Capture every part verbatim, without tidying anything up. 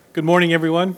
Good morning, everyone.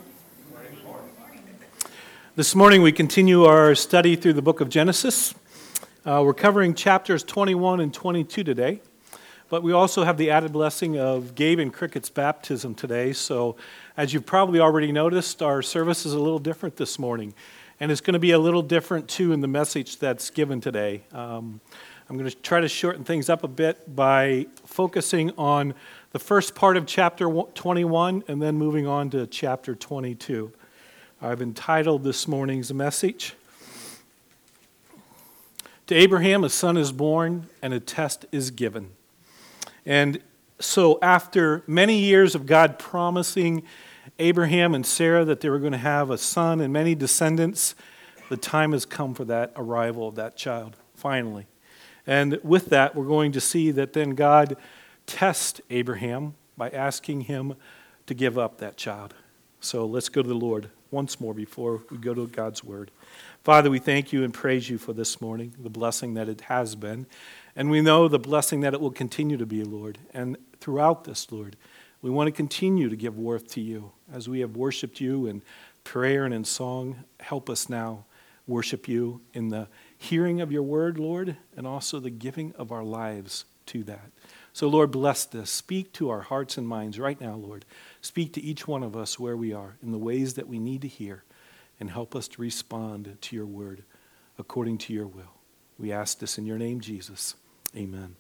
This morning we continue our study through the book of Genesis. Uh, we're covering chapters twenty-one and twenty-two today, but we also have the added blessing of Gabe and Cricket's baptism today. So as you've probably already noticed, our service is a little different this morning, and it's going to be a little different too in the message that's given today. Um, I'm going to try to shorten things up a bit by focusing on the first part of chapter twenty-one and then moving on to chapter twenty-two. I've entitled this morning's message, "To Abraham a son is born and a test is given." And so after many years of God promising Abraham and Sarah that they were going to have a son and many descendants, the time has come for that arrival of that child, finally. And with that, we're going to see that then God tests Abraham by asking him to give up that child. So let's go to the Lord once more before we go to God's word. Father, we thank you and praise you for this morning, the blessing that it has been. And we know the blessing that it will continue to be, Lord. And throughout this, Lord, we want to continue to give worth to you. As we have worshiped you in prayer and in song, help us now worship you in the hearing of your word, Lord, and also the giving of our lives to that. So, Lord, bless this. Speak to our hearts and minds right now, Lord. Speak to each one of us where we are in the ways that we need to hear, and help us to respond to your word according to your will. We ask this in your name, Jesus. Amen.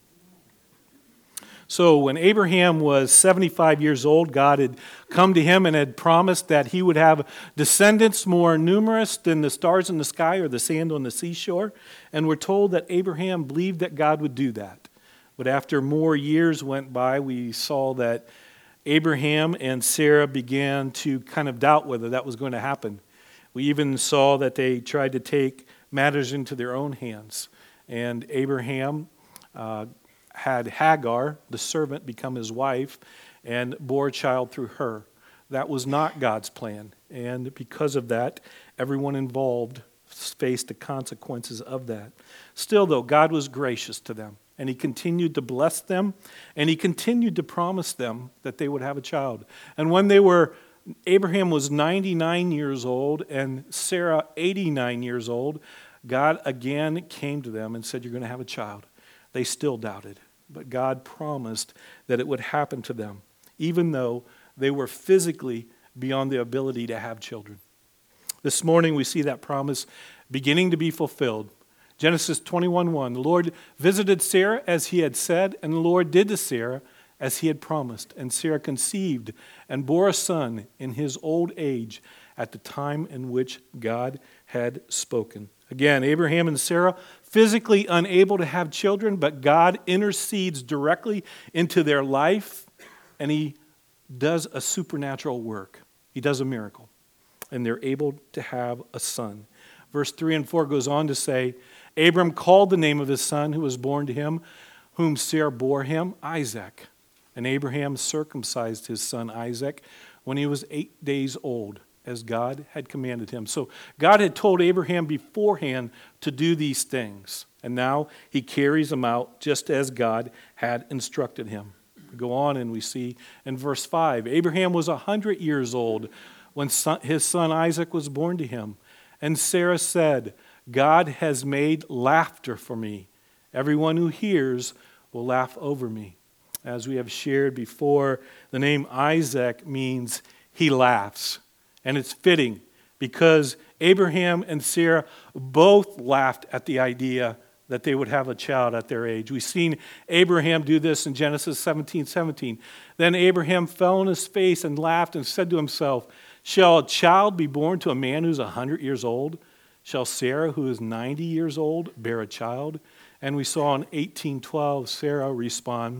So when Abraham was seventy-five years old, God had come to him and had promised that he would have descendants more numerous than the stars in the sky or the sand on the seashore. And we're told that Abraham believed that God would do that. But after more years went by, we saw that Abraham and Sarah began to kind of doubt whether that was going to happen. We even saw that they tried to take matters into their own hands. And Abraham uh, had Hagar, the servant, become his wife and bore a child through her. That was not God's plan. And because of that, everyone involved faced the consequences of that. Still, though, God was gracious to them. And he continued to bless them, and he continued to promise them that they would have a child. And when they were, Abraham was ninety-nine years old and Sarah eighty-nine years old, God again came to them and said, "You're going to have a child." They still doubted, but God promised that it would happen to them, even though they were physically beyond the ability to have children. This morning we see that promise beginning to be fulfilled. Genesis twenty-one one, the Lord visited Sarah as he had said, and the Lord did to Sarah as he had promised. And Sarah conceived and bore a son in his old age at the time in which God had spoken. Again, Abraham and Sarah, physically unable to have children, but God intercedes directly into their life, and he does a supernatural work. He does a miracle, and they're able to have a son. Verse three and four goes on to say, Abram called the name of his son who was born to him, whom Sarah bore him, Isaac. And Abraham circumcised his son Isaac when he was eight days old, as God had commanded him. So God had told Abraham beforehand to do these things. And now he carries them out just as God had instructed him. We go on and we see in verse five, Abraham was one hundred years old when son, his son Isaac was born to him. And Sarah said, God has made laughter for me. Everyone who hears will laugh over me. As we have shared before, the name Isaac means he laughs. And it's fitting because Abraham and Sarah both laughed at the idea that they would have a child at their age. We've seen Abraham do this in Genesis seventeen seventeen. Then Abraham fell on his face and laughed and said to himself, shall a child be born to a man who's one hundred years old? Shall Sarah, who is ninety years old, bear a child? And we saw in eighteen twelve Sarah respond.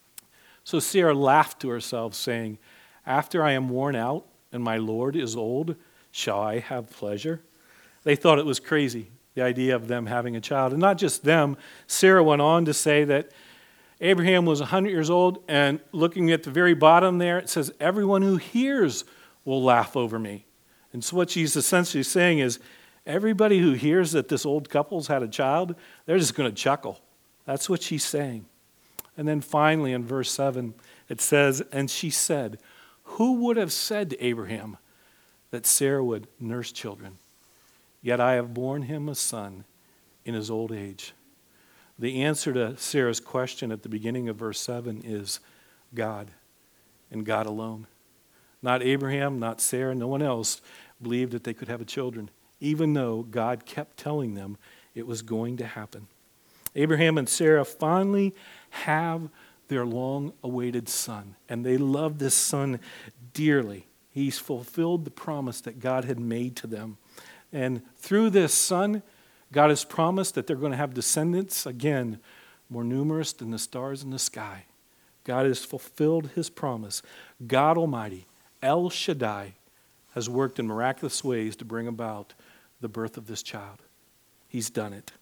So Sarah laughed to herself, saying, after I am worn out and my Lord is old, shall I have pleasure? They thought it was crazy, the idea of them having a child. And not just them, Sarah went on to say that Abraham was one hundred years old, and looking at the very bottom there, it says, everyone who hears will laugh over me. And so what she's essentially saying is, everybody who hears that this old couple's had a child, they're just going to chuckle. That's what she's saying. And then finally in verse seven, it says, and she said, Who would have said to Abraham that Sarah would nurse children? Yet I have borne him a son in his old age. The answer to Sarah's question at the beginning of verse seven is God, and God alone. Not Abraham, not Sarah, no one else believed that they could have a children, even though God kept telling them it was going to happen. Abraham and Sarah finally have their long-awaited son, and they love this son dearly. He's fulfilled the promise that God had made to them. And through this son, God has promised that they're going to have descendants, again, more numerous than the stars in the sky. God has fulfilled his promise. God Almighty, El Shaddai, has worked in miraculous ways to bring about the birth of this child. He's done it.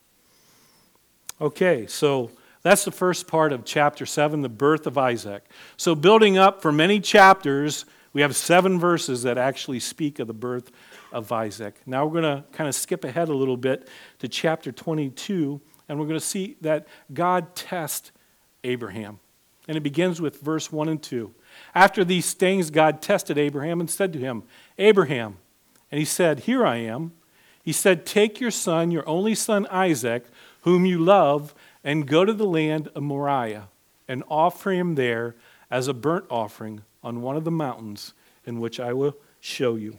Okay, so that's the first part of chapter seven, the birth of Isaac. So building up for many chapters, we have seven verses that actually speak of the birth of Isaac. Now we're going to kind of skip ahead a little bit to chapter twenty-two, and we're going to see that God tests Abraham. And it begins with verse one and two. After these things, God tested Abraham and said to him, Abraham. And he said, Here I am. He said, Take your son, your only son Isaac, whom you love, and go to the land of Moriah, and offer him there as a burnt offering on one of the mountains in which I will show you.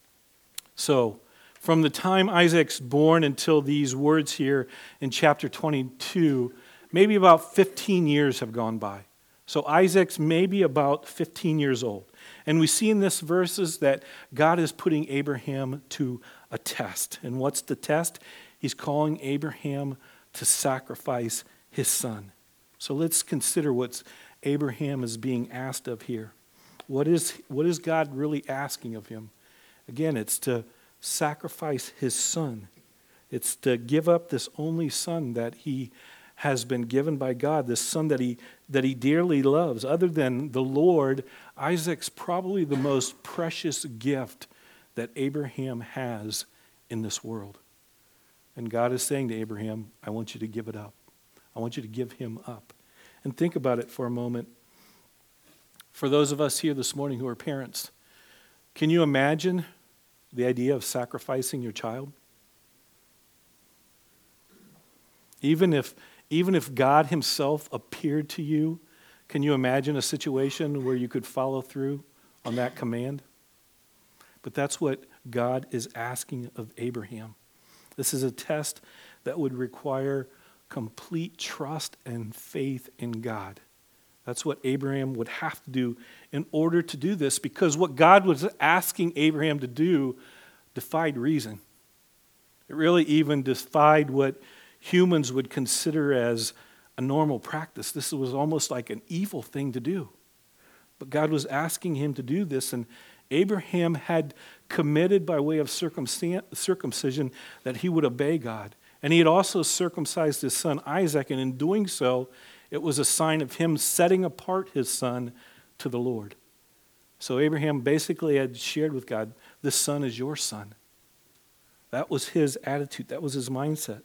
So, from the time Isaac's born until these words here in chapter twenty-two, maybe about fifteen years have gone by. So Isaac's maybe about fifteen years old. And we see in this verses that God is putting Abraham to a test. And what's the test? He's calling Abraham to sacrifice his son. So let's consider what Abraham is being asked of here. What is, what is God really asking of him? Again, it's to sacrifice his son. It's to give up this only son that he has been given by God, this son that he, that he dearly loves. Other than the Lord, Isaac's probably the most precious gift that Abraham has in this world. And God is saying to Abraham, I want you to give it up. I want you to give him up. And think about it for a moment. For those of us here this morning who are parents, can you imagine the idea of sacrificing your child? Even if, even if God himself appeared to you, can you imagine a situation where you could follow through on that command? But that's what God is asking of Abraham. This is a test that would require complete trust and faith in God. That's what Abraham would have to do in order to do this, because what God was asking Abraham to do defied reason. It really even defied what humans would consider as a normal practice. This was almost like an evil thing to do. But God was asking him to do this, and Abraham had committed by way of circumcision that he would obey God. And he had also circumcised his son Isaac, and in doing so, it was a sign of him setting apart his son to the Lord. So Abraham basically had shared with God, this son is your son. That was his attitude. That was his mindset.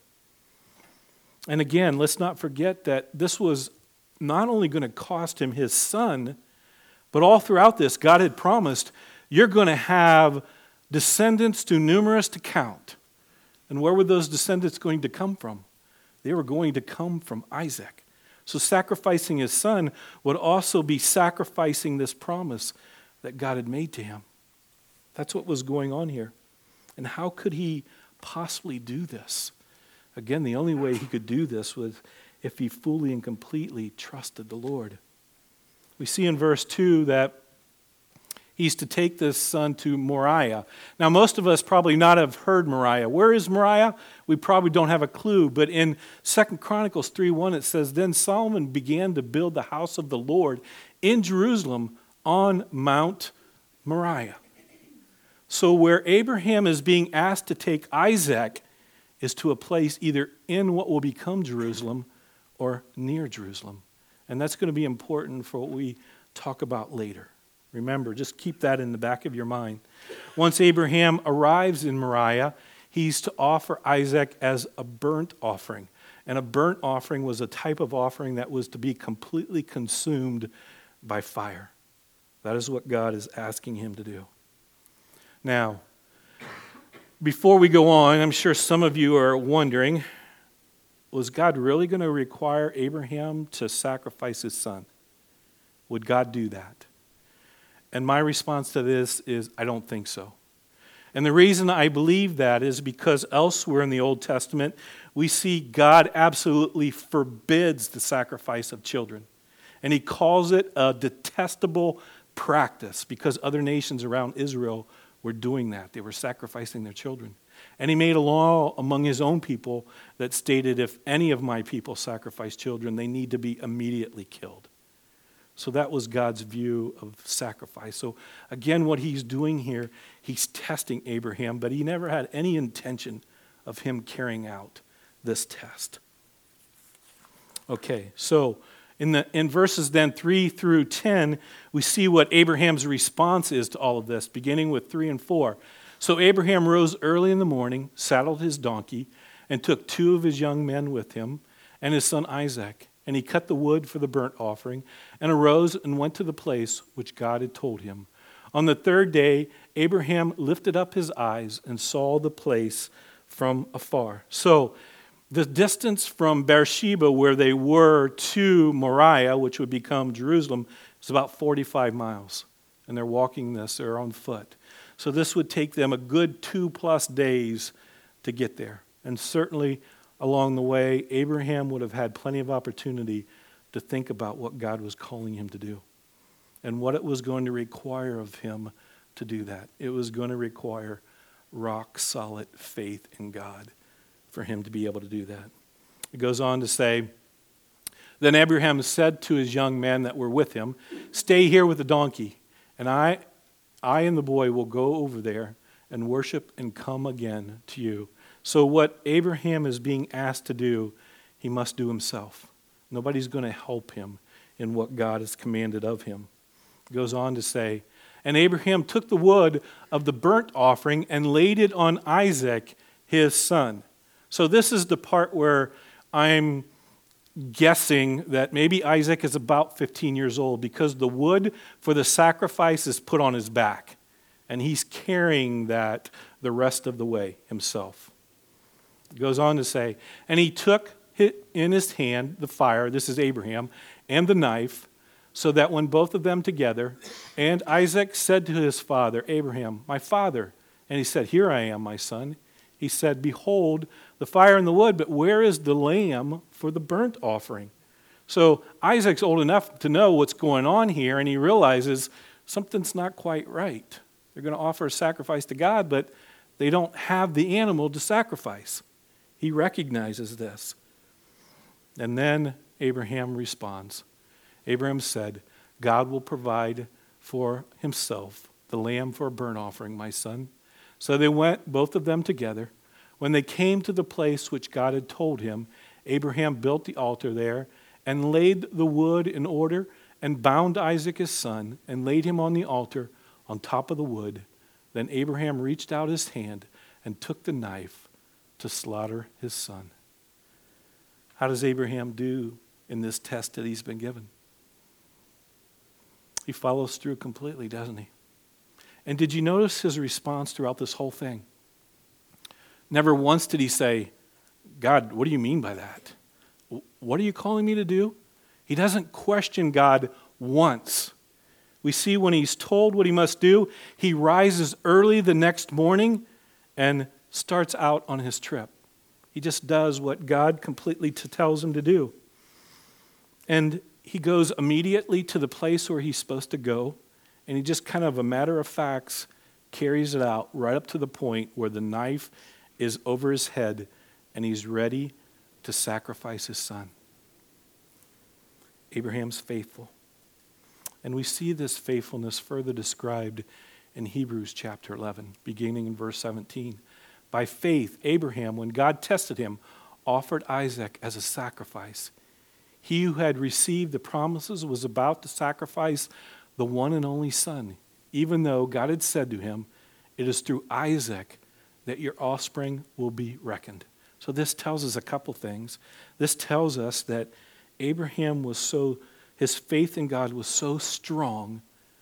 And again, let's not forget that this was not only going to cost him his son, but all throughout this, God had promised, you're going to have descendants too numerous to count. And where were those descendants going to come from? They were going to come from Isaac. So sacrificing his son would also be sacrificing this promise that God had made to him. That's what was going on here. And how could he possibly do this? Again, the only way he could do this was if he fully and completely trusted the Lord. We see in verse two that he's to take this son to Moriah. Now, most of us probably not have heard Moriah. Where is Moriah? We probably don't have a clue. But in Second Chronicles three one, it says, Then Solomon began to build the house of the Lord in Jerusalem on Mount Moriah. So where Abraham is being asked to take Isaac is to a place either in what will become Jerusalem or near Jerusalem. And that's going to be important for what we talk about later. Remember, just keep that in the back of your mind. Once Abraham arrives in Moriah, he's to offer Isaac as a burnt offering. And a burnt offering was a type of offering that was to be completely consumed by fire. That is what God is asking him to do. Now, before we go on, I'm sure some of you are wondering, was God really going to require Abraham to sacrifice his son? Would God do that? And my response to this is, I don't think so. And the reason I believe that is because elsewhere in the Old Testament, we see God absolutely forbids the sacrifice of children. And he calls it a detestable practice because other nations around Israel were doing that. They were sacrificing their children. And he made a law among his own people that stated if any of my people sacrifice children, they need to be immediately killed. So that was God's view of sacrifice. So again, what he's doing here, he's testing Abraham, but he never had any intention of him carrying out this test. Okay, so in the in verses then three through ten, we see what Abraham's response is to all of this, beginning with three and four. So Abraham rose early in the morning, saddled his donkey, and took two of his young men with him, and his son Isaac. And he cut the wood for the burnt offering, and arose and went to the place which God had told him. On the third day, Abraham lifted up his eyes and saw the place from afar. So the distance from Beersheba, where they were, to Moriah, which would become Jerusalem, is about forty-five miles. And they're walking this, they're on foot. So this would take them a good two plus days to get there. And certainly along the way, Abraham would have had plenty of opportunity to think about what God was calling him to do and what it was going to require of him to do that. It was going to require rock solid faith in God for him to be able to do that. It goes on to say, then Abraham said to his young men that were with him, stay here with the donkey, and I, I and the boy will go over there and worship and come again to you. So what Abraham is being asked to do, he must do himself. Nobody's going to help him in what God has commanded of him. It goes on to say, and Abraham took the wood of the burnt offering and laid it on Isaac, his son. So this is the part where I'm guessing that maybe Isaac is about fifteen years old because the wood for the sacrifice is put on his back. And he's carrying that the rest of the way himself. It goes on to say, and he took in his hand the fire, this is Abraham, and the knife, so that when both of them together, and Isaac said to his father, Abraham, my father, and he said, here I am, my son. He said, behold, the fire and the wood, but where is the lamb for the burnt offering? So Isaac's old enough to know what's going on here, and he realizes something's not quite right. They're going to offer a sacrifice to God, but they don't have the animal to sacrifice. He recognizes this. And then Abraham responds. Abraham said, God will provide for himself the lamb for a burnt offering, my son. So they went, both of them together. When they came to the place which God had told him, Abraham built the altar there and laid the wood in order and bound Isaac his son and laid him on the altar on top of the wood. Then Abraham reached out his hand and took the knife to slaughter his son. How does Abraham do in this test that he's been given? He follows through completely, doesn't he? And did you notice his response throughout this whole thing? Never once did he say, God, what do you mean by that? What are you calling me to do? He doesn't question God once. We see when he's told what he must do, he rises early the next morning and starts out on his trip. He just does what God completely t- tells him to do. And he goes immediately to the place where he's supposed to go, and he just kind of a matter of facts carries it out right up to the point where the knife is over his head and he's ready to sacrifice his son. Abraham's faithful. And we see this faithfulness further described in Hebrews chapter eleven, beginning in verse seventeen. By faith, Abraham, when God tested him, offered Isaac as a sacrifice. He who had received the promises was about to sacrifice the one and only son, even though God had said to him, it is through Isaac that your offspring will be reckoned. So this tells us a couple things. This tells us that Abraham was so, his faith in God was so strong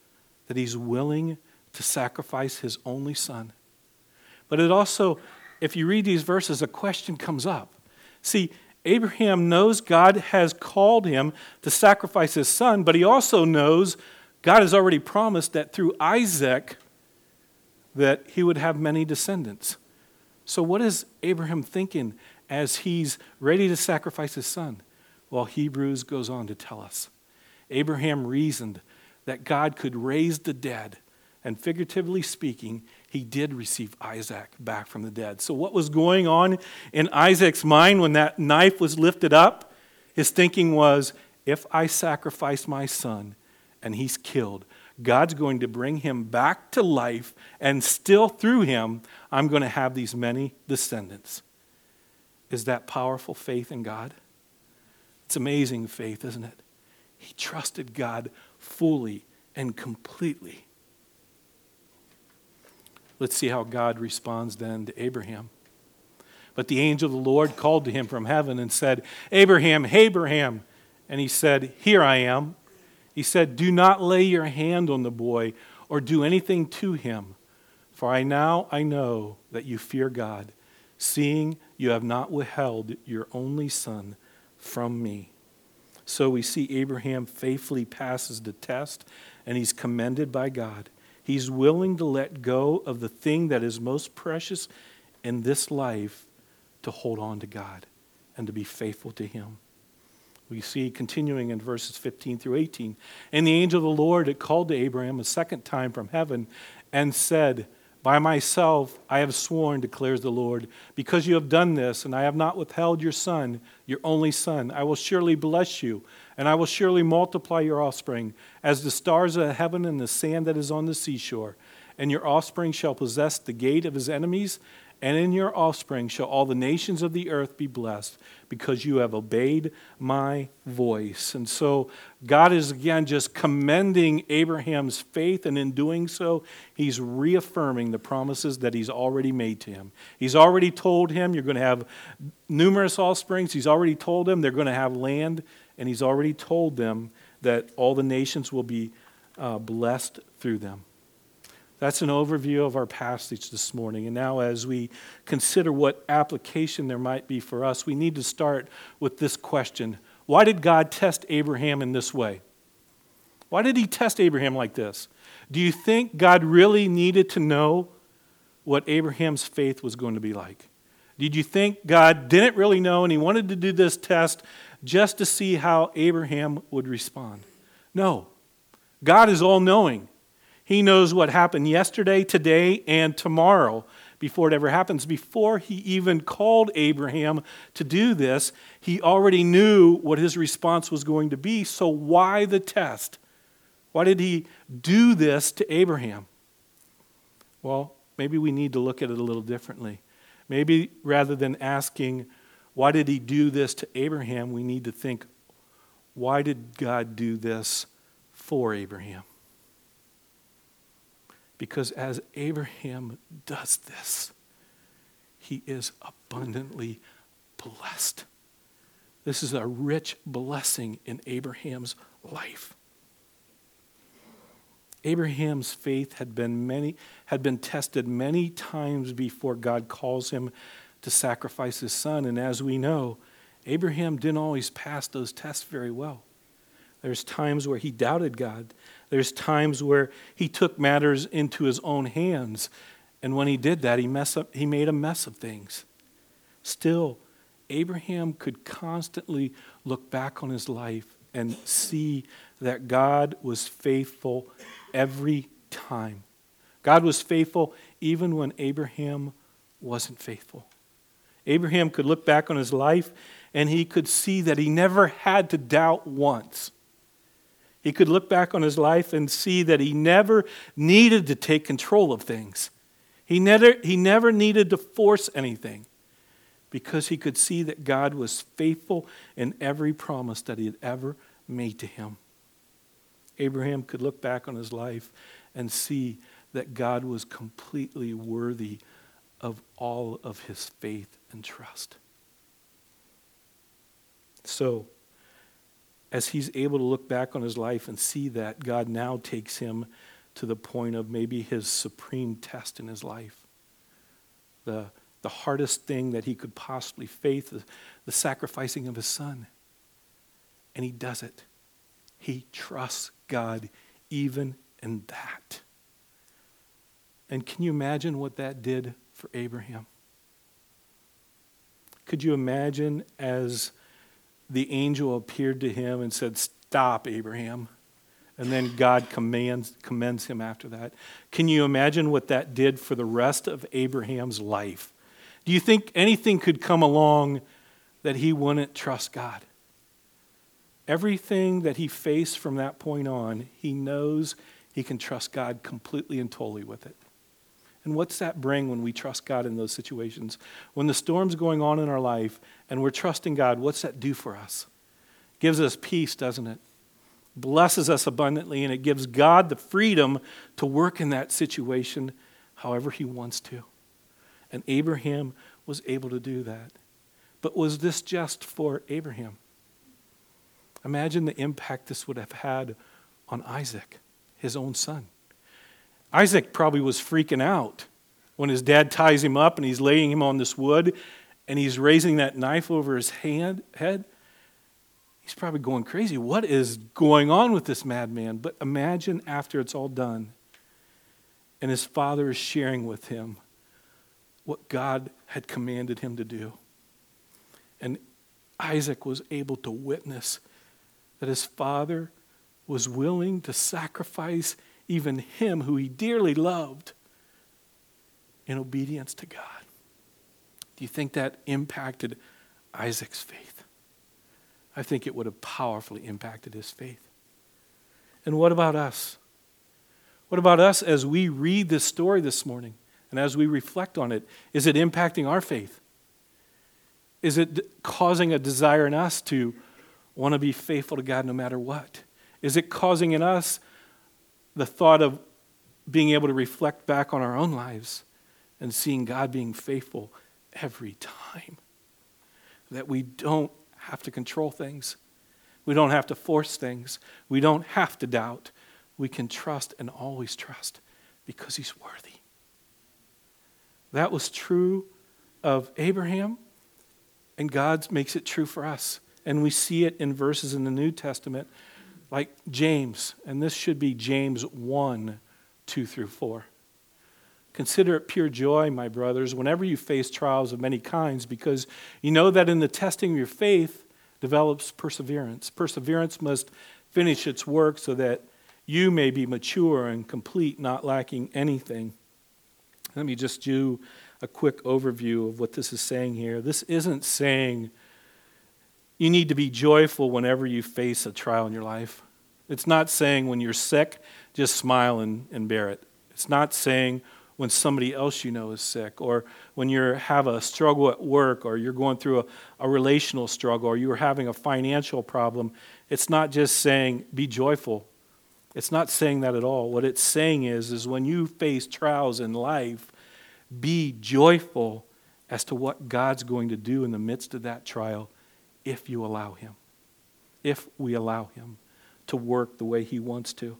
that he's willing to sacrifice his only son. But it also, if you read these verses, a question comes up. See, Abraham knows God has called him to sacrifice his son, but he also knows God has already promised that through Isaac that he would have many descendants. So what is Abraham thinking as he's ready to sacrifice his son? Well, Hebrews goes on to tell us. Abraham reasoned that God could raise the dead, and figuratively speaking, he did receive Isaac back from the dead. So what was going on in Isaac's mind when that knife was lifted up? His thinking was, if I sacrifice my son and he's killed, God's going to bring him back to life, and still through him, I'm going to have these many descendants. Is that powerful faith in God? It's amazing faith, isn't it? He trusted God fully and completely. Let's see how God responds then to Abraham. But the angel of the Lord called to him from heaven and said, Abraham, Abraham. And he said, here I am. He said, do not lay your hand on the boy or do anything to him. For I now I know that you fear God, seeing you have not withheld your only son from me. So we see Abraham faithfully passes the test, and he's commended by God. He's willing to let go of the thing that is most precious in this life to hold on to God and to be faithful to him. We see continuing in verses fifteen through eighteen. And the angel of the Lord had called to Abraham a second time from heaven and said, by myself I have sworn, declares the Lord, because you have done this, and I have not withheld your son, your only son. I will surely bless you, and I will surely multiply your offspring as the stars of heaven and the sand that is on the seashore. And your offspring shall possess the gate of his enemies, and in your offspring shall all the nations of the earth be blessed, because you have obeyed my voice. And so God is again just commending Abraham's faith, and in doing so, he's reaffirming the promises that he's already made to him. He's already told him you're going to have numerous offsprings. He's already told them they're going to have land, and he's already told them that all the nations will be uh, blessed through them. That's an overview of our passage this morning. And now as we consider what application there might be for us, we need to start with this question. Why did God test Abraham in this way? Why did he test Abraham like this? Do you think God really needed to know what Abraham's faith was going to be like? Did you think God didn't really know and he wanted to do this test just to see how Abraham would respond? No. God is all-knowing. He knows what happened yesterday, today, and tomorrow before it ever happens. Before he even called Abraham to do this, he already knew what his response was going to be. So why the test? Why did he do this to Abraham? Well, maybe we need to look at it a little differently. Maybe rather than asking, why did he do this to Abraham, we need to think, why did God do this for Abraham? Because as Abraham does this, he is abundantly blessed. This is a rich blessing in Abraham's life. Abraham's faith had been many had been tested many times before God calls him to sacrifice his son. And as we know, Abraham didn't always pass those tests very well. There's times where he doubted God. There's times where he took matters into his own hands. And when he did that, he, mess up, he made a mess of things. Still, Abraham could constantly look back on his life and see that God was faithful every time. God was faithful even when Abraham wasn't faithful. Abraham could look back on his life and he could see that he never had to doubt once. He could look back on his life and see that he never needed to take control of things. He never, he never needed to force anything because he could see that God was faithful in every promise that he had ever made to him. Abraham could look back on his life and see that God was completely worthy of all of his faith and trust. So, as he's able to look back on his life and see that, God now takes him to the point of maybe his supreme test in his life. The, the hardest thing that he could possibly face, the, the sacrificing of his son. And he does it. He trusts God even in that. And can you imagine what that did for Abraham? Could you imagine as the angel appeared to him and said, "Stop, Abraham," and then God commands, commends him after that? Can you imagine what that did for the rest of Abraham's life? Do you think anything could come along that he wouldn't trust God? Everything that he faced from that point on, he knows he can trust God completely and totally with it. And what's that bring when we trust God in those situations? When the storm's going on in our life and we're trusting God, what's that do for us? Gives us peace, doesn't it? Blesses us abundantly, and it gives God the freedom to work in that situation however he wants to. And Abraham was able to do that. But was this just for Abraham? Imagine the impact this would have had on Isaac, his own son. Isaac probably was freaking out when his dad ties him up and he's laying him on this wood and he's raising that knife over his hand, head. He's probably going crazy. What is going on with this madman? But imagine after it's all done and his father is sharing with him what God had commanded him to do. And Isaac was able to witness that his father was willing to sacrifice even him who he dearly loved in obedience to God. Do you think that impacted Isaac's faith? I think it would have powerfully impacted his faith. And what about us? What about us as we read this story this morning and as we reflect on it? Is it impacting our faith? Is it causing a desire in us to want to be faithful to God no matter what? Is it causing in us the thought of being able to reflect back on our own lives and seeing God being faithful every time? That we don't have to control things. We don't have to force things. We don't have to doubt. We can trust and always trust because he's worthy. That was true of Abraham, and God makes it true for us. And we see it in verses in the New Testament like James, and this should be James one, two through four. Consider it pure joy, my brothers, whenever you face trials of many kinds, because you know that in the testing of your faith develops perseverance. Perseverance must finish its work so that you may be mature and complete, not lacking anything. Let me just do a quick overview of what this is saying here. This isn't saying you need to be joyful whenever you face a trial in your life. It's not saying when you're sick, just smile and, and bear it. It's not saying when somebody else you know is sick, or when you have a struggle at work, or you're going through a, a relational struggle, or you're having a financial problem. It's not just saying be joyful. It's not saying that at all. What it's saying is, is when you face trials in life, be joyful as to what God's going to do in the midst of that trial if you allow him. If we allow him to work the way he wants to.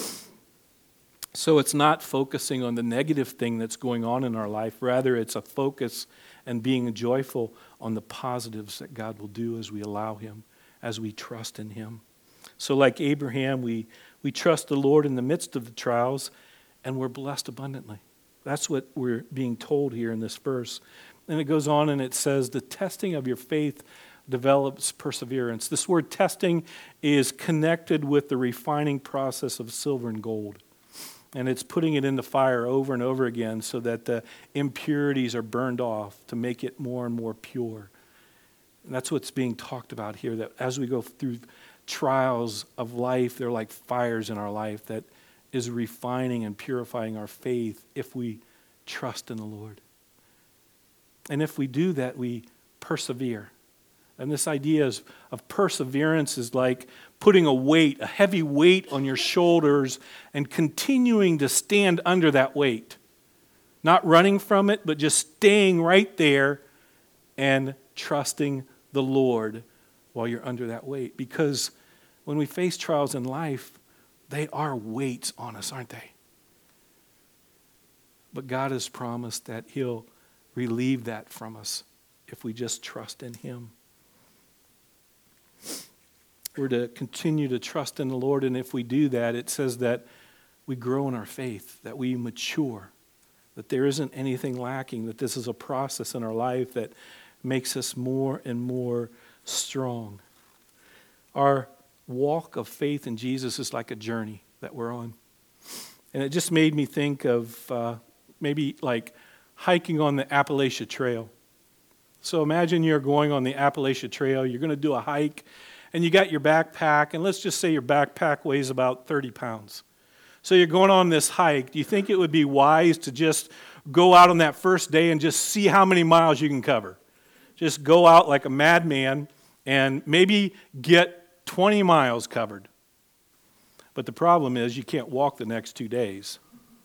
So it's not focusing on the negative thing that's going on in our life. Rather, it's a focus and being joyful on the positives that God will do as we allow him, as we trust in him. So like Abraham, we, we trust the Lord in the midst of the trials, and we're blessed abundantly. That's what we're being told here in this verse. And it goes on and it says, the testing of your faith develops perseverance. This word testing is connected with the refining process of silver and gold. And it's putting it in the fire over and over again so that the impurities are burned off to make it more and more pure. And that's what's being talked about here, that as we go through trials of life, they're like fires in our life that is refining and purifying our faith if we trust in the Lord. And if we do that, we persevere. And this idea is, of perseverance is like putting a weight, a heavy weight on your shoulders and continuing to stand under that weight. Not running from it, but just staying right there and trusting the Lord while you're under that weight. Because when we face trials in life, they are weights on us, aren't they? But God has promised that he'll relieve that from us if we just trust in him. We're to continue to trust in the Lord, and if we do that, it says that we grow in our faith, that we mature, that there isn't anything lacking, that this is a process in our life that makes us more and more strong. Our walk of faith in Jesus is like a journey that we're on. And it just made me think of uh, maybe like hiking on the Appalachia Trail. So imagine you're going on the Appalachia Trail, you're going to do a hike, and you got your backpack, and let's just say your backpack weighs about thirty pounds. So you're going on this hike. Do you think it would be wise to just go out on that first day and just see how many miles you can cover? Just go out like a madman and maybe get twenty miles covered. But the problem is you can't walk the next two days.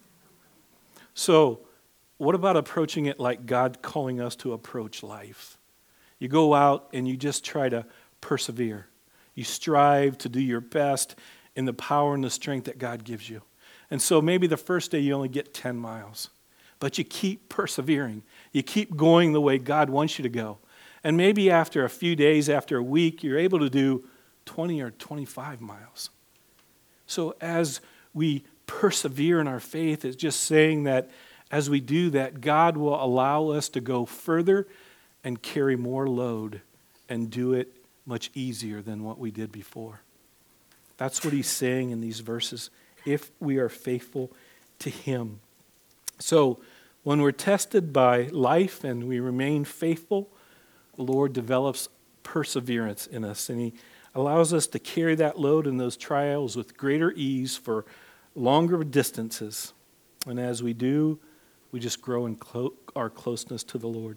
So what about approaching it like God calling us to approach life? You go out and you just try to persevere. You strive to do your best in the power and the strength that God gives you. And so maybe the first day you only get ten miles. But you keep persevering. You keep going the way God wants you to go. And maybe after a few days, after a week, you're able to do twenty or twenty-five miles. So as we persevere in our faith, it's just saying that as we do that, God will allow us to go further and carry more load and do it much easier than what we did before. That's what he's saying in these verses, if we are faithful to him. So when we're tested by life and we remain faithful, the Lord develops perseverance in us, and he allows us to carry that load in those trials with greater ease for longer distances. And as we do, we just grow in clo- our closeness to the Lord.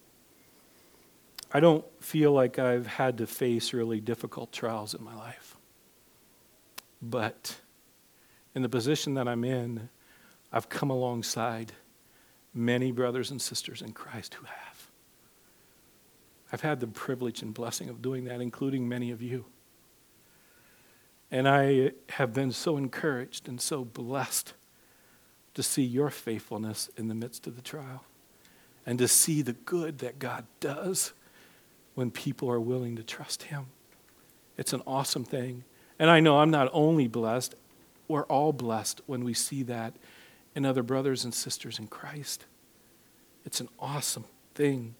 I don't feel like I've had to face really difficult trials in my life. But in the position that I'm in, I've come alongside many brothers and sisters in Christ who have. I've had the privilege and blessing of doing that, including many of you. And I have been so encouraged and so blessed to see your faithfulness in the midst of the trial and to see the good that God does when people are willing to trust him. It's an awesome thing. And I know I'm not only blessed, we're all blessed when we see that in other brothers and sisters in Christ. It's an awesome thing.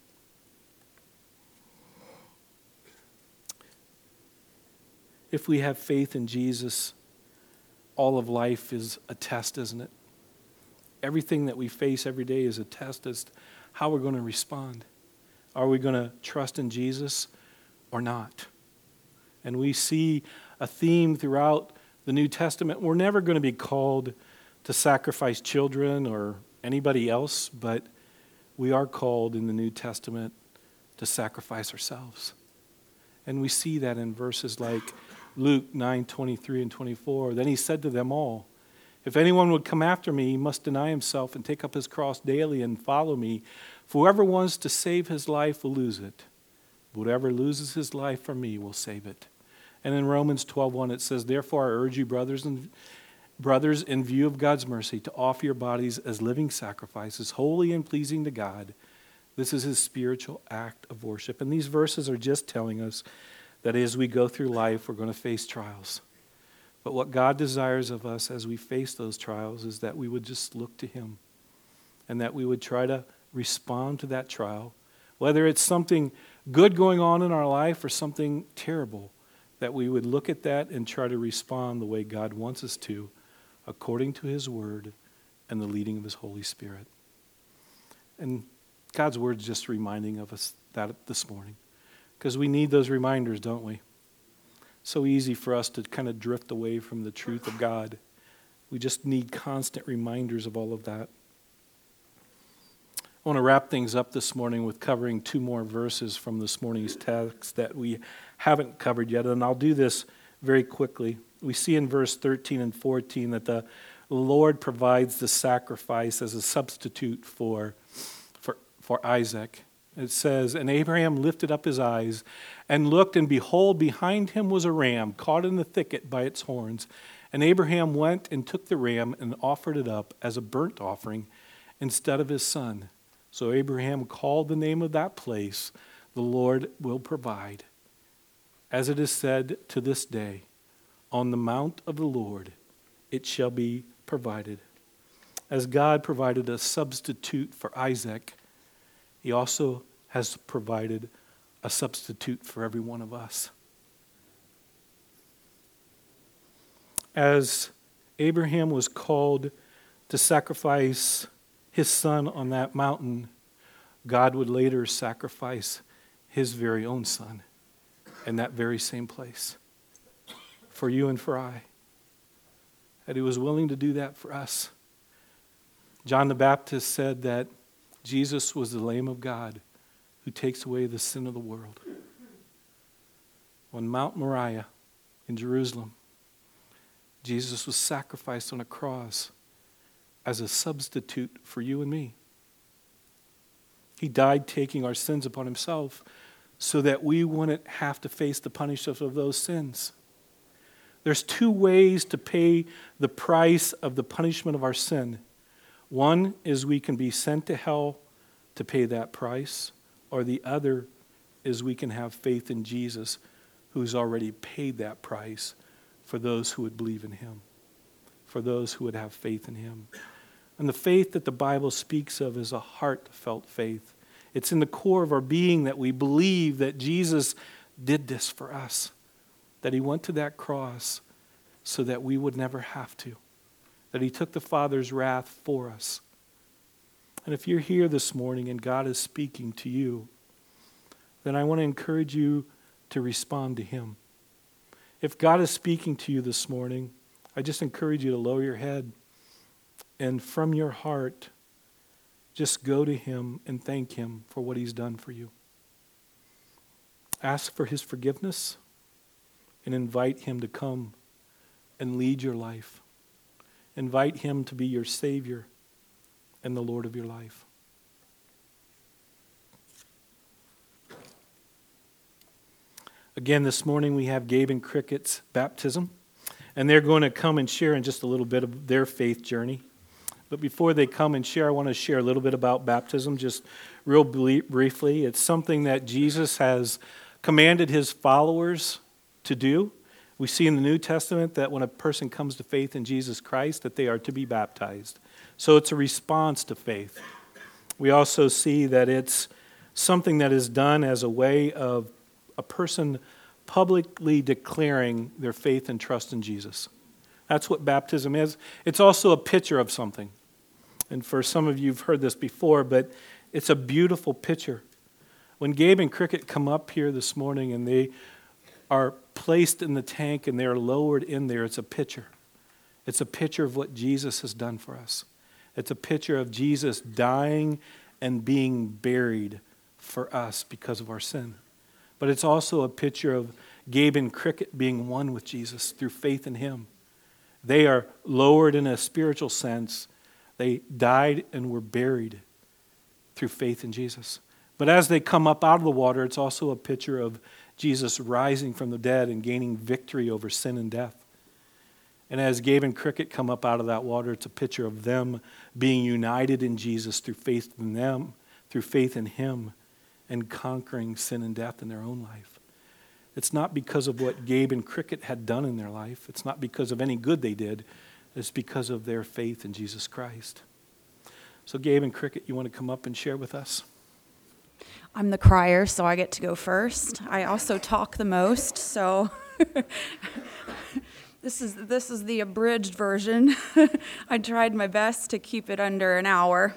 If we have faith in Jesus, all of life is a test, isn't it? Everything that we face every day is a test as to how we're going to respond. Are we going to trust in Jesus or not? And we see a theme throughout the New Testament. We're never going to be called to sacrifice children or anybody else, but we are called in the New Testament to sacrifice ourselves. And we see that in verses like Luke nine twenty-three and twenty-four. Then he said to them all, "If anyone would come after me, he must deny himself and take up his cross daily and follow me. For whoever wants to save his life will lose it. But whoever loses his life for me will save it." And in Romans twelve one it says, "Therefore I urge you, brothers and brothers, in view of God's mercy, to offer your bodies as living sacrifices, holy and pleasing to God. This is his spiritual act of worship." And these verses are just telling us that as we go through life, we're going to face trials. But what God desires of us as we face those trials is that we would just look to him and that we would try to respond to that trial, whether it's something good going on in our life or something terrible, that we would look at that and try to respond the way God wants us to, according to his word and the leading of his Holy Spirit. And God's word is just reminding of us that this morning, because we need those reminders, don't we? So easy for us to kind of drift away from the truth of God. We just need constant reminders of all of that. I want to wrap things up this morning with covering two more verses from this morning's text that we haven't covered yet, and I'll do this very quickly. We see in verse thirteen and fourteen that the Lord provides the sacrifice as a substitute for, for, for Isaac. It says, "And Abraham lifted up his eyes and looked, and behold, behind him was a ram caught in the thicket by its horns. And Abraham went and took the ram and offered it up as a burnt offering instead of his son. So Abraham called the name of that place, the Lord will provide. As it is said to this day, on the mount of the Lord it shall be provided. As God provided a substitute for Isaac, he also has provided a substitute for every one of us. As Abraham was called to sacrifice his son on that mountain, God would later sacrifice his very own son in that very same place for you and for I. That he was willing to do that for us. John the Baptist said that Jesus was the Lamb of God who takes away the sin of the world. On Mount Moriah in Jerusalem, Jesus was sacrificed on a cross as a substitute for you and me. He died taking our sins upon himself so that we wouldn't have to face the punishment of those sins. There's two ways to pay the price of the punishment of our sin. One is we can be sent to hell to pay that price, or the other is we can have faith in Jesus, who's already paid that price for those who would believe in him, for those who would have faith in him. And the faith that the Bible speaks of is a heartfelt faith. It's in the core of our being that we believe that Jesus did this for us, that he went to that cross so that we would never have to, that he took the Father's wrath for us. And if you're here this morning and God is speaking to you, then I want to encourage you to respond to him. If God is speaking to you this morning, I just encourage you to lower your head and from your heart, just go to him and thank him for what he's done for you. Ask for his forgiveness and invite him to come and lead your life. Invite him to be your Savior and the Lord of your life. Again, this morning we have Gabe and Cricket's baptism, and they're going to come and share in just a little bit of their faith journey. But before they come and share, I want to share a little bit about baptism, just real briefly. It's something that Jesus has commanded his followers to do. We see in the New Testament that when a person comes to faith in Jesus Christ, that they are to be baptized. So it's a response to faith. We also see that it's something that is done as a way of a person publicly declaring their faith and trust in Jesus. That's what baptism is. It's also a picture of something. And for some of you, you've heard this before, but it's a beautiful picture. When Gabe and Cricket come up here this morning and they are placed in the tank and they're lowered in there, it's a picture. It's a picture of what Jesus has done for us. It's a picture of Jesus dying and being buried for us because of our sin. But it's also a picture of Gabe and Cricket being one with Jesus through faith in him. They are lowered in a spiritual sense. They died and were buried through faith in Jesus. But as they come up out of the water, it's also a picture of Jesus rising from the dead and gaining victory over sin and death. And as Gabe and Cricket come up out of that water, it's a picture of them being united in Jesus through faith in them, through faith in him, and conquering sin and death in their own life. It's not because of what Gabe and Cricket had done in their life. It's not because of any good they did. It's because of their faith in Jesus Christ. So Gabe and Cricket, you want to come up and share with us? I'm the crier, so I get to go first. I also talk the most, so this is this is the abridged version. I tried my best to keep it under an hour.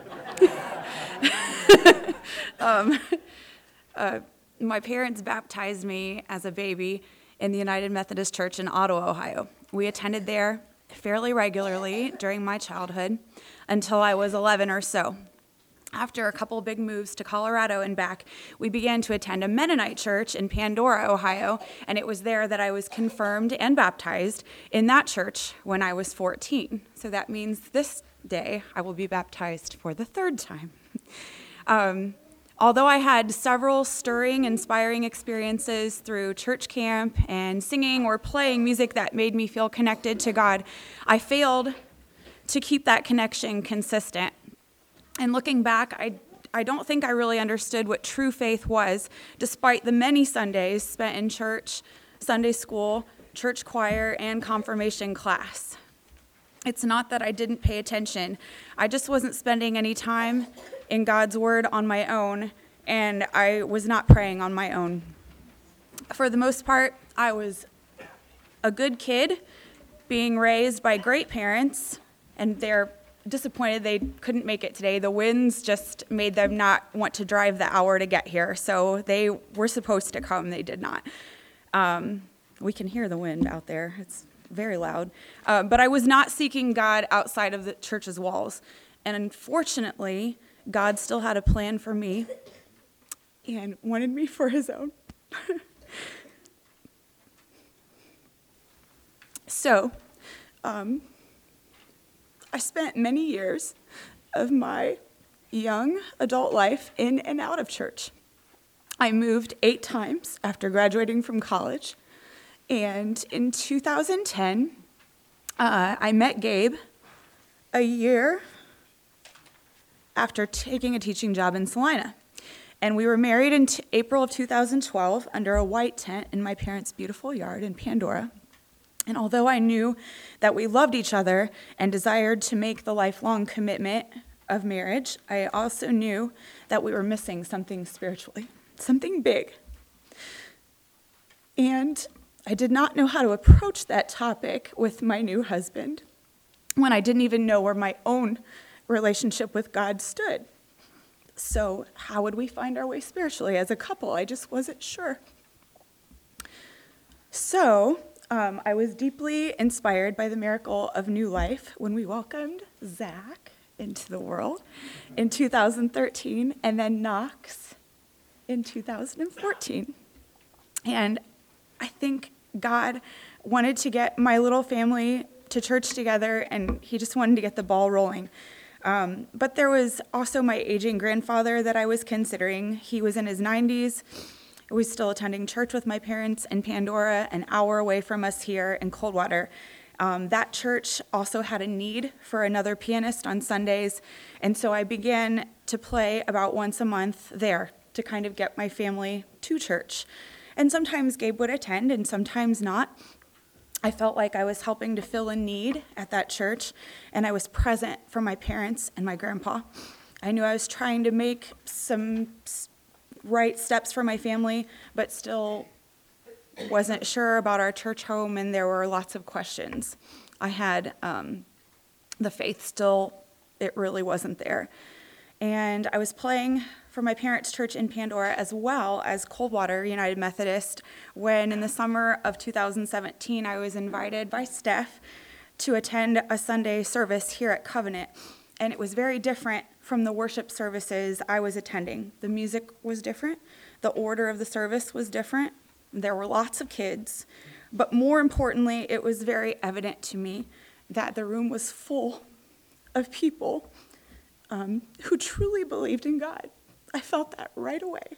um, uh, my parents baptized me as a baby in the United Methodist Church in Ottawa, Ohio. We attended there fairly regularly during my childhood until I was eleven or so. After a couple big moves to Colorado and back, we began to attend a Mennonite church in Pandora, Ohio, and it was there that I was confirmed and baptized in that church when I was fourteen. So that means this day I will be baptized for the third time. um, although I had several stirring, inspiring experiences through church camp and singing or playing music that made me feel connected to God, I failed to keep that connection consistent. And looking back, I, I don't think I really understood what true faith was, despite the many Sundays spent in church, Sunday school, church choir, and confirmation class. It's not that I didn't pay attention. I just wasn't spending any time in God's Word on my own, and I was not praying on my own. For the most part, I was a good kid being raised by great parents, and they're disappointed they couldn't make it today. The winds just made them not want to drive the hour to get here, so they were supposed to come. They did not. Um, we can hear the wind out there. It's very loud. Uh, but I was not seeking God outside of the church's walls. And unfortunately, God still had a plan for me and wanted me for his own. So, um, I spent many years of my young adult life in and out of church. I moved eight times after graduating from college. And in two thousand ten, uh, I met Gabe a year after taking a teaching job in Salina. And we were married in t- April of two thousand twelve under a white tent in my parents' beautiful yard in Pandora. And although I knew that we loved each other and desired to make the lifelong commitment of marriage, I also knew that we were missing something spiritually, something big. And I did not know how to approach that topic with my new husband when I didn't even know where my own relationship with God stood. So how would we find our way spiritually as a couple? I just wasn't sure. So um, I was deeply inspired by the miracle of new life when we welcomed Zach into the world in two thousand thirteen, and then Knox in two thousand fourteen. And I think God wanted to get my little family to church together, and he just wanted to get the ball rolling. Um, but there was also my aging grandfather that I was considering. He was in his nineties. He was still attending church with my parents in Pandora, an hour away from us here in Coldwater. Um, that church also had a need for another pianist on Sundays, and so I began to play about once a month there to kind of get my family to church. And sometimes Gabe would attend and sometimes not. I felt like I was helping to fill a need at that church, and I was present for my parents and my grandpa. I knew I was trying to make some right steps for my family, but still wasn't sure about our church home, and there were lots of questions. I had um, the faith still, it really wasn't there. And I was playing for my parents' church in Pandora as well as Coldwater United Methodist when in the summer of two thousand seventeen I was invited by Steph to attend a Sunday service here at Covenant. And it was very different from the worship services I was attending. The music was different. The order of the service was different. There were lots of kids. But more importantly, it was very evident to me that the room was full of people Um, who truly believed in God. I felt that right away.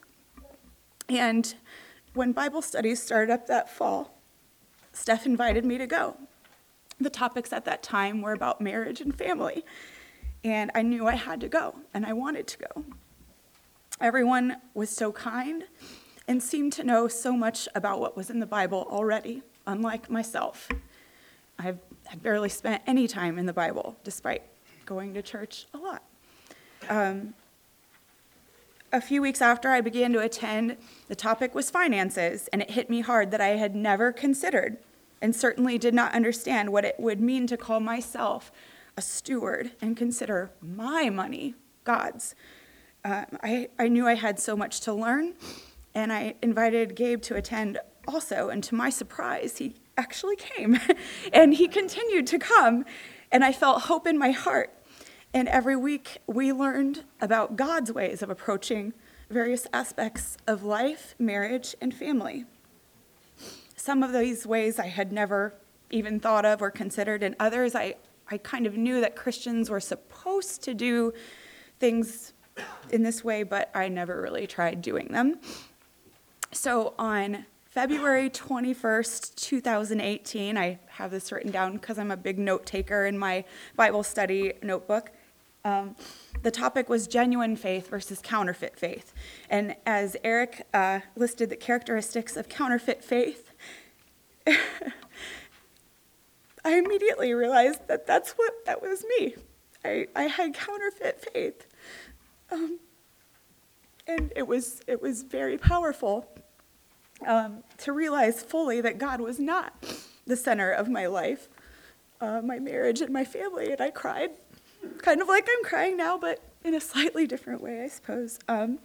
And when Bible studies started up that fall, Steph invited me to go. The topics at that time were about marriage and family, and I knew I had to go, and I wanted to go. Everyone was so kind and seemed to know so much about what was in the Bible already, unlike myself. I've had barely spent any time in the Bible, despite going to church a lot. Um, a few weeks after I began to attend, the topic was finances, and it hit me hard that I had never considered and certainly did not understand what it would mean to call myself a steward and consider my money God's. Um, I, I knew I had so much to learn, and I invited Gabe to attend also, and to my surprise, he actually came, and he continued to come, and I felt hope in my heart. And every week, we learned about God's ways of approaching various aspects of life, marriage, and family. Some of these ways I had never even thought of or considered, and others I, I kind of knew that Christians were supposed to do things in this way, but I never really tried doing them. So on February twenty-first, two thousand eighteen, I have this written down because I'm a big note taker in my Bible study notebook. Um, The topic was genuine faith versus counterfeit faith. And as Eric uh, listed the characteristics of counterfeit faith, I immediately realized that that's what, that was me. I, I had counterfeit faith. Um, and it was, it was very powerful um, to realize fully that God was not the center of my life, uh, my marriage and my family, and I cried. Kind of like I'm crying now, but in a slightly different way, I suppose. Um,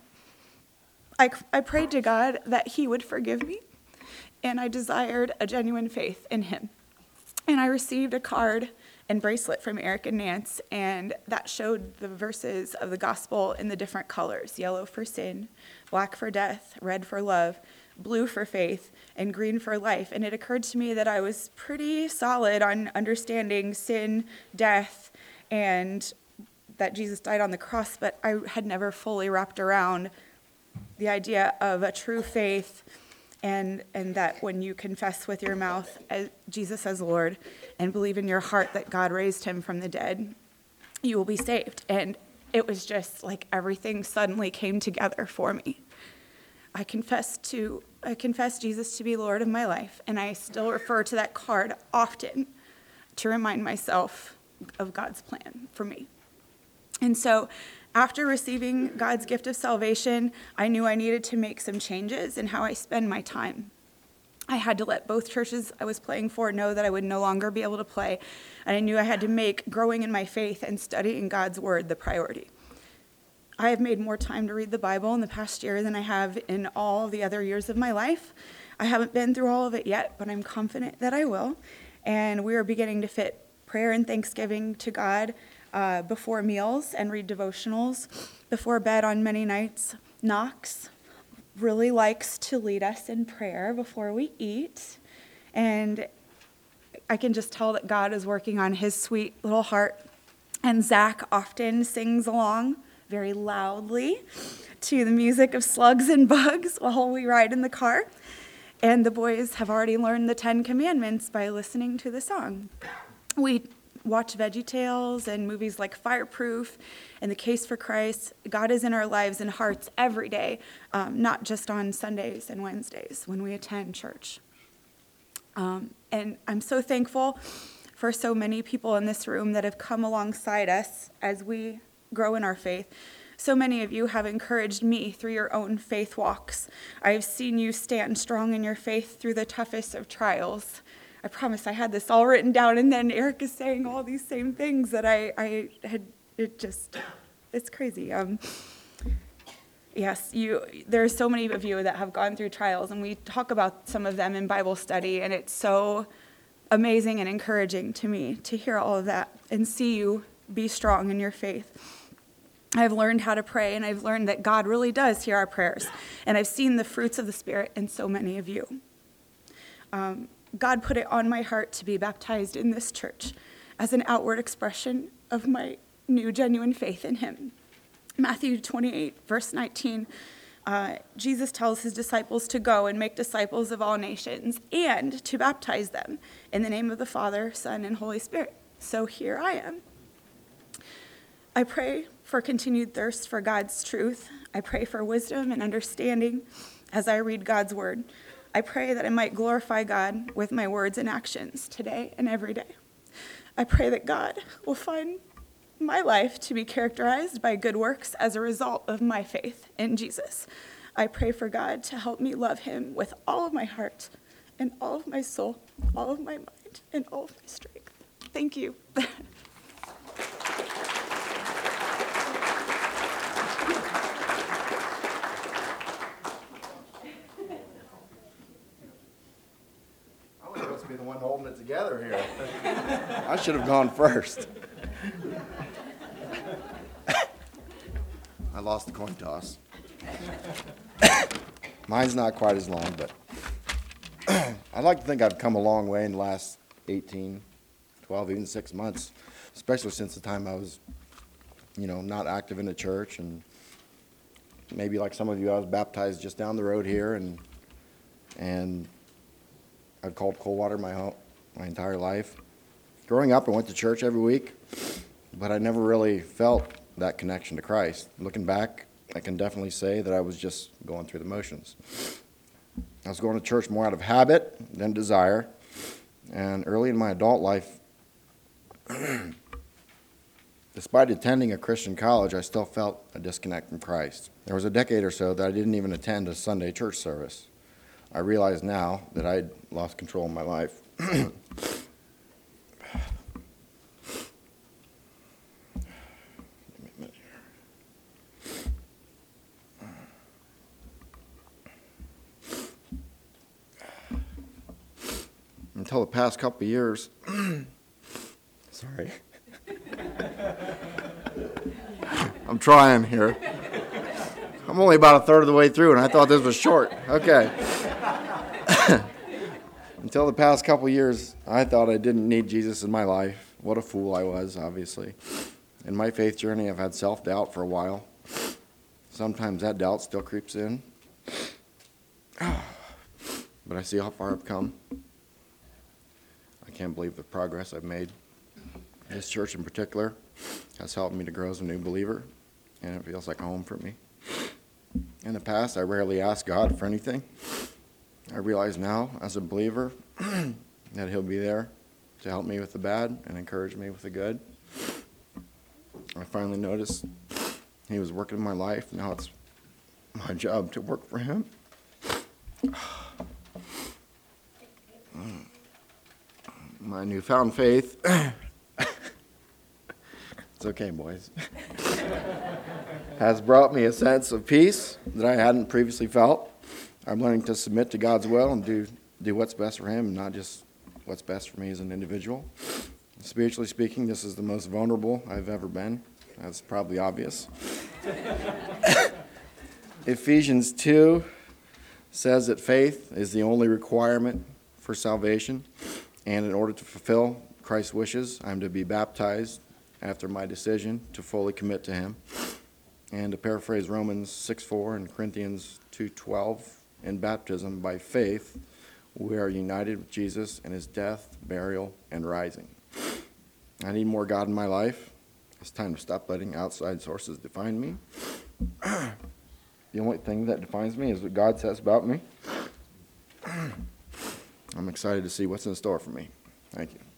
I, I prayed to God that he would forgive me, and I desired a genuine faith in him. And I received a card and bracelet from Eric and Nance, and that showed the verses of the gospel in the different colors: yellow for sin, black for death, red for love, blue for faith, and green for life. And it occurred to me that I was pretty solid on understanding sin, death, and that Jesus died on the cross, but I had never fully wrapped around the idea of a true faith, and and that when you confess with your mouth as Jesus as Lord and believe in your heart that God raised him from the dead, you will be saved. And it was just like everything suddenly came together for me. I confessed to I confessed Jesus to be Lord of my life, and I still refer to that card often to remind myself of God's plan for me. And so after receiving God's gift of salvation, I knew I needed to make some changes in how I spend my time. I had to let both churches I was playing for know that I would no longer be able to play, and I knew I had to make growing in my faith and studying God's word the priority. I have made more time to read the Bible in the past year than I have in all the other years of my life. I haven't been through all of it yet, but I'm confident that I will, and we are beginning to fit prayer and thanksgiving to God uh, before meals and read devotionals before bed on many nights. Knox really likes to lead us in prayer before we eat, and I can just tell that God is working on his sweet little heart. And Zach often sings along very loudly to the music of Slugs and Bugs while we ride in the car. And the boys have already learned the Ten Commandments by listening to the song. We watch VeggieTales and movies like Fireproof and The Case for Christ. God is in our lives and hearts every day, um, not just on Sundays and Wednesdays when we attend church. Um, and I'm so thankful for so many people in this room that have come alongside us as we grow in our faith. So many of you have encouraged me through your own faith walks. I have seen you stand strong in your faith through the toughest of trials. I promise I had this all written down, and then Eric is saying all these same things that I, I had, it just, it's crazy. Um, yes, you. There are so many of you that have gone through trials, and we talk about some of them in Bible study, and it's so amazing and encouraging to me to hear all of that and see you be strong in your faith. I've learned how to pray, and I've learned that God really does hear our prayers, and I've seen the fruits of the Spirit in so many of you. Um, God put it on my heart to be baptized in this church as an outward expression of my new genuine faith in him. Matthew twenty-eight, verse nineteen, uh, Jesus tells his disciples to go and make disciples of all nations and to baptize them in the name of the Father, Son, and Holy Spirit. So here I am. I pray for continued thirst for God's truth. I pray for wisdom and understanding as I read God's word. I pray that I might glorify God with my words and actions today and every day. I pray that God will find my life to be characterized by good works as a result of my faith in Jesus. I pray for God to help me love him with all of my heart and all of my soul, all of my mind, and all of my strength. Thank you. Be the one holding it together here. I should have gone first. I lost the coin toss. Mine's not quite as long, but I'd like to think I've come a long way in the last eighteen, twelve, even six months, especially since the time I was, you know, not active in the church. And maybe like some of you, I was baptized just down the road here, and and I've called Coldwater my home, my entire life. Growing up, I went to church every week, but I never really felt that connection to Christ. Looking back, I can definitely say that I was just going through the motions. I was going to church more out of habit than desire, and early in my adult life, despite attending a Christian college, I still felt a disconnect from Christ. There was a decade or so that I didn't even attend a Sunday church service. I realize now that I'd lost control of my life. Until the past couple of years, sorry. I'm trying here. I'm only about a third of the way through, and I thought this was short. Okay. Until the past couple of years, I thought I didn't need Jesus in my life. What a fool I was, obviously. In my faith journey, I've had self-doubt for a while. Sometimes that doubt still creeps in. But I see how far I've come. I can't believe the progress I've made. This church in particular has helped me to grow as a new believer, and it feels like a home for me. In the past, I rarely asked God for anything. I realize now, as a believer, that he'll be there to help me with the bad and encourage me with the good. I finally noticed he was working in my life. Now it's my job to work for him. My newfound faith, it's okay, boys, has brought me a sense of peace that I hadn't previously felt. I'm learning to submit to God's will and do, do what's best for him, and not just what's best for me as an individual. Spiritually speaking, this is the most vulnerable I've ever been. That's probably obvious. Ephesians two says that faith is the only requirement for salvation. And in order to fulfill Christ's wishes, I'm to be baptized after my decision to fully commit to him. And to paraphrase Romans six four and Corinthians two twelve, in baptism by faith, we are united with Jesus in his death, burial, and rising. I need more God in my life. It's time to stop letting outside sources define me. The only thing that defines me is what God says about me. I'm excited to see what's in store for me. Thank you.